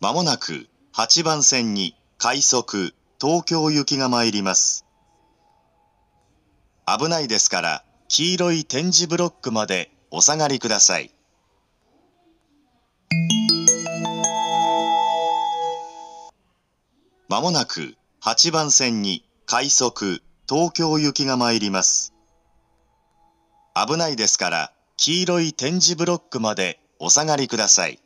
まもなく8番線に快速東京行きが参ります。危ないですから黄色い点字ブロックまでお下がりください。まもなく8番線に快速東京行きが参ります。危ないですから黄色い点字ブロックまでお下がりください。